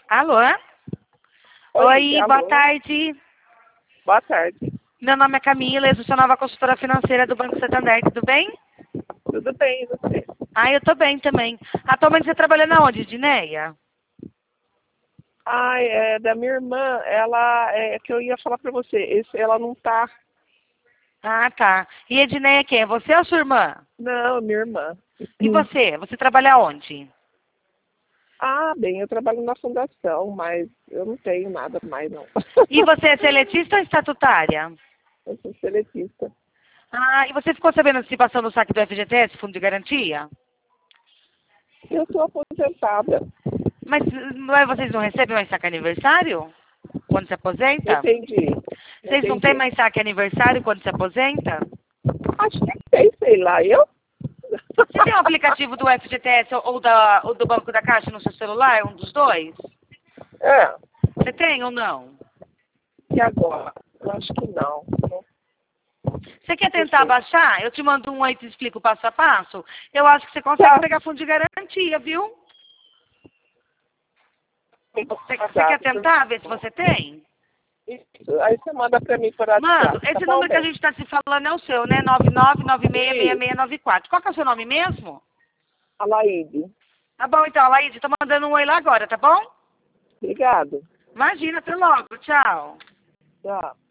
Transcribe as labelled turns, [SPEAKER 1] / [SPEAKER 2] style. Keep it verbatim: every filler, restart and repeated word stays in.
[SPEAKER 1] Alô?
[SPEAKER 2] Oi,
[SPEAKER 1] Oi,
[SPEAKER 2] alô.
[SPEAKER 1] boa tarde.
[SPEAKER 2] Boa tarde.
[SPEAKER 1] Meu nome é Camila, eu sou nova consultora financeira do Banco Santander, tudo bem?
[SPEAKER 2] Tudo bem, e você?
[SPEAKER 1] Ah, eu tô bem também. Atualmente você trabalha na onde, Dineia?
[SPEAKER 2] Ah, é da minha irmã, ela, é que eu ia falar pra você, esse, ela não tá,
[SPEAKER 1] Ah, tá. E a Edneia quem? É você ou a sua irmã?
[SPEAKER 2] não, minha irmã.
[SPEAKER 1] E você? Você trabalha onde?
[SPEAKER 2] Ah, bem, eu trabalho na fundação, mas eu não tenho nada mais, não.
[SPEAKER 1] E você é seletista ou estatutária?
[SPEAKER 2] Eu sou seletista.
[SPEAKER 1] Ah, e você ficou sabendo a antecipação do saque do F G T S, Fundo de Garantia?
[SPEAKER 2] Eu sou aposentada,
[SPEAKER 1] Mas, mas vocês não recebem mais saque aniversário? Quando se aposenta?
[SPEAKER 2] entendi,
[SPEAKER 1] Vocês não têm
[SPEAKER 2] entendi.
[SPEAKER 1] mais saque aniversário quando se aposenta?
[SPEAKER 2] Acho que tem, sei lá, eu?
[SPEAKER 1] Você tem o aplicativo do F G T S ou, da, ou do Banco da Caixa no seu celular, um dos dois?
[SPEAKER 2] É,
[SPEAKER 1] Você tem ou não?
[SPEAKER 2] e agora? Eu acho que não. não
[SPEAKER 1] Você quer tentar
[SPEAKER 2] sei.
[SPEAKER 1] baixar? Eu te mando um aí e te explico passo a passo. Eu acho que você consegue
[SPEAKER 2] Tá.
[SPEAKER 1] pegar fundo de garantia, viu? Você, você quer
[SPEAKER 2] Cadastro.
[SPEAKER 1] tentar ver se você tem?
[SPEAKER 2] Isso. Aí você manda pra mim por
[SPEAKER 1] Mano,
[SPEAKER 2] WhatsApp, tá
[SPEAKER 1] esse
[SPEAKER 2] bom,
[SPEAKER 1] número que a
[SPEAKER 2] bem?
[SPEAKER 1] gente está se falando é o seu, né? nove nove nove seis seis
[SPEAKER 2] Isso,
[SPEAKER 1] seis nove quatro. Qual que é o seu nome mesmo?
[SPEAKER 2] Alaíde.
[SPEAKER 1] Tá bom, então, Laíde, tô mandando um oi lá agora, tá bom?
[SPEAKER 2] Obrigado.
[SPEAKER 1] Imagina, até logo. Tchau.
[SPEAKER 2] Tchau.